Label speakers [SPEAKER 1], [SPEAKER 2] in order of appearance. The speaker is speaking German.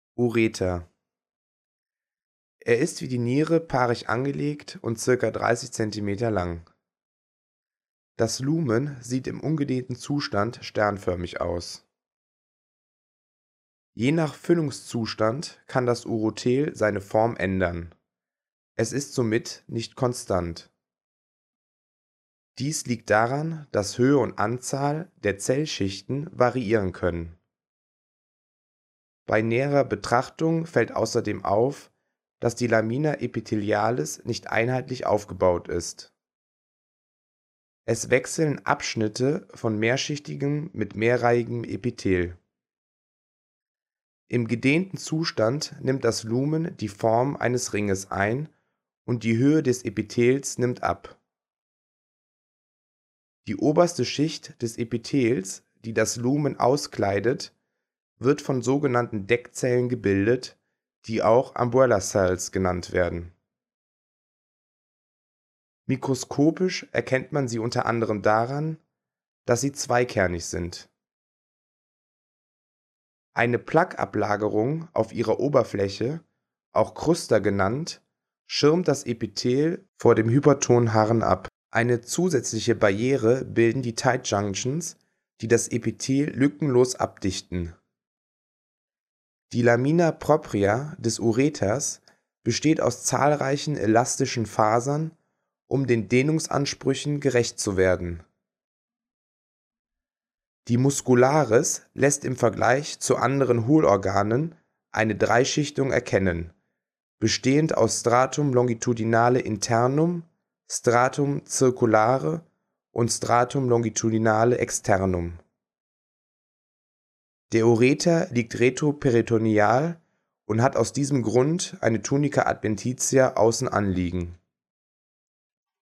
[SPEAKER 1] Ureter. Er ist wie die Niere paarig angelegt und ca. 30 cm lang. Das Lumen sieht im ungedehnten Zustand sternförmig aus. Je nach Füllungszustand kann das Urothel seine Form ändern. Es ist somit nicht konstant. Dies liegt daran, dass Höhe und Anzahl der Zellschichten variieren können. Bei näherer Betrachtung fällt außerdem auf, dass die Lamina epithelialis nicht einheitlich aufgebaut ist. Es wechseln Abschnitte von mehrschichtigem mit mehrreihigem Epithel. Im gedehnten Zustand nimmt das Lumen die Form eines Ringes ein und die Höhe des Epithels nimmt ab. Die oberste Schicht des Epithels, die das Lumen auskleidet, wird von sogenannten Deckzellen gebildet, die auch Umbrella Cells genannt werden. Mikroskopisch erkennt man sie unter anderem daran, dass sie zweikernig sind. Eine Plaque-Ablagerung auf ihrer Oberfläche, auch Krusta genannt, schirmt das Epithel vor dem hypertonen Harren ab. Eine zusätzliche Barriere bilden die Tight Junctions, die das Epithel lückenlos abdichten. Die Lamina propria des Ureters besteht aus zahlreichen elastischen Fasern, um den Dehnungsansprüchen gerecht zu werden. Die Muscularis lässt im Vergleich zu anderen Hohlorganen eine Dreischichtung erkennen, bestehend aus Stratum longitudinale internum, Stratum circulare und Stratum longitudinale externum. Der Ureter liegt retroperitoneal und hat aus diesem Grund eine Tunica adventitia außen anliegen